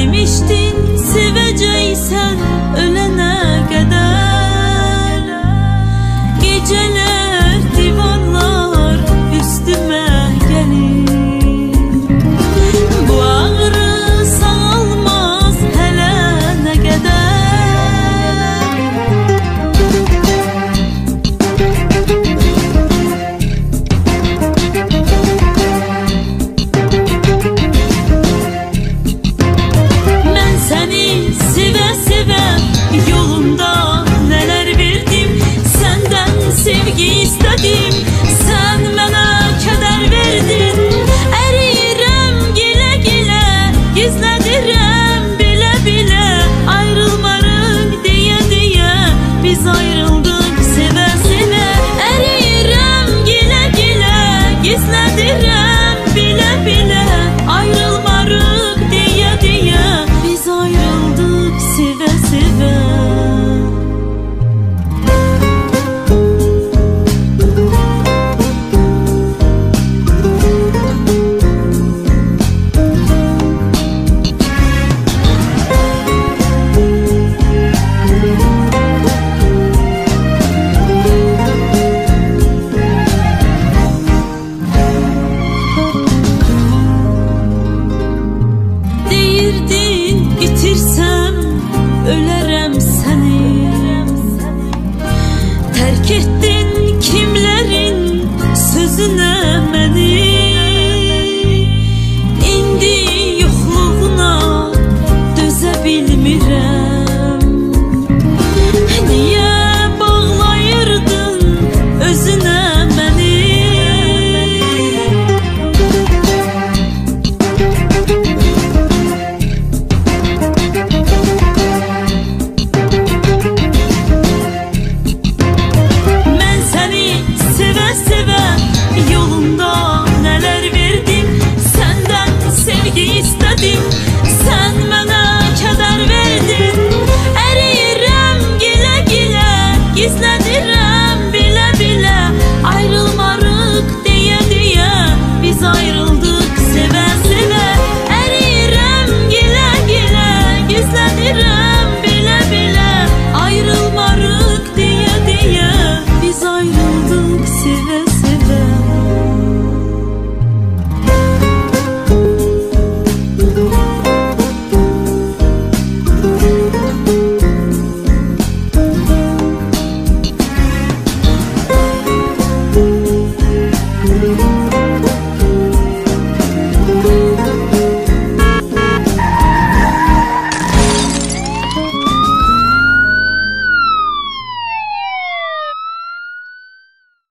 Demiştin seveceksen ölene kadar. Geceler divanlar üstüme gelir. Bu ağrı sağalmaz hele ne kadar. Ben seni seve seve yolunda neler verdim. Senden sevgi istedim, sen bana keder verdin. Eriyirem gile gile, gizledirem bile bile. Ayrılmarık diye diye biz ayrıldık seve seve. Eriyirem gile gile, gizledirem bile bile. Ayrılmarık diye diye biz ayrıldık seve seve. Deyirdin bitirsem ölerem seni. Terk ettin kimlerin sözüne beni. İndi yokluğuna döze bilmirem. Niye bağlayırdın özüne beni? Ben seni seve seve yolunda neler verdim. Senden sevgi istedim, sen bana keder verdin. Eriyirem gile gile, gizledirem bile bile. Ayrılmarık diye diye biz ayrıldık seve seve. Eriyirem gile gile, gizledirem bile bile. Ayrılmarık diye diye biz ayrıldık seve seve.